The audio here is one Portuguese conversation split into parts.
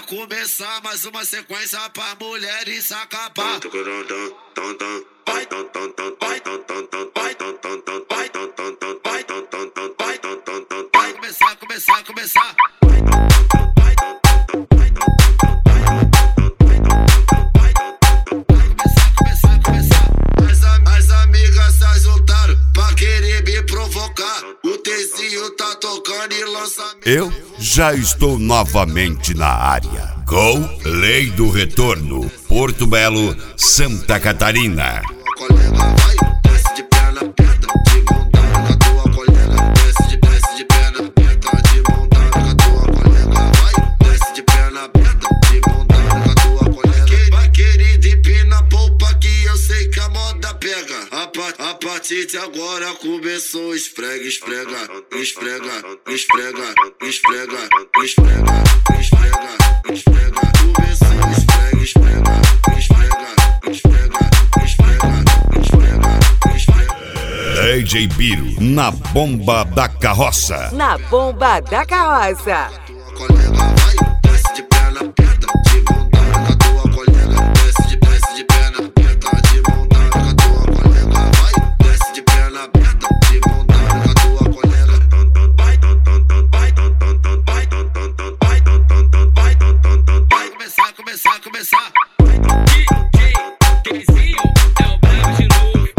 começar mais uma sequência pra mulheres se acabar. Vai começar. As amigas se juntaram pra querer me provocar. O Tezinho tá tocando e lançamento. Eu já estou novamente na área. Gol, Lei do Retorno, Porto Belo, Santa Catarina. Colega vai, desce de perna aberta, de montada com a tua colega. Desce de perna aberta, de montada com a tua colega. Vai, desce de perna aberta, de montada com a tua colega. Vai, querida, empina a polpa que eu sei que a moda pega. A partir de agora começou esfrega. Começou esfrega. DJ Biro, na bomba da carroça. Na bomba da carroça. Colega vai, desce de perna aberta, de montada com a tua colega. Desce de perna aberta, de montada com a tua colega. Vai, desce de perna aberta, de montada com a tua colega. Vai começar. DJ Tezinho é o brabo de novo.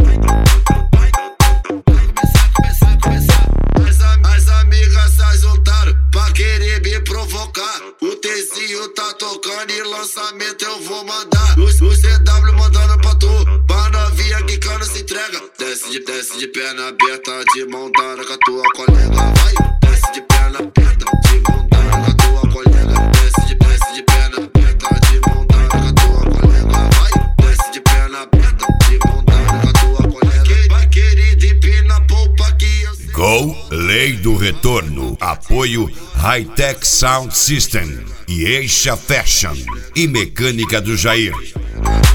As amigas se juntaram pra querer me provocar. O Tezinho tá tocando e lançamento eu vou mandar. O CW mandando pra tu, pra novinha que cano se entrega. Desce de perna aberta, de mão dada com a tua colega. Vai, desce de perna aberta, de mão dada com a tua colega. Desce de perna aberta, de mão dada com a tua colega. Vai, desce de perna aberta, de mão dada com a tua colega. Vai, querida, empina a polpa que eu sei. Gol, Lei do Retorno, apoio Hightech Sound System e Eixa Fashion e Mecânica do Jair.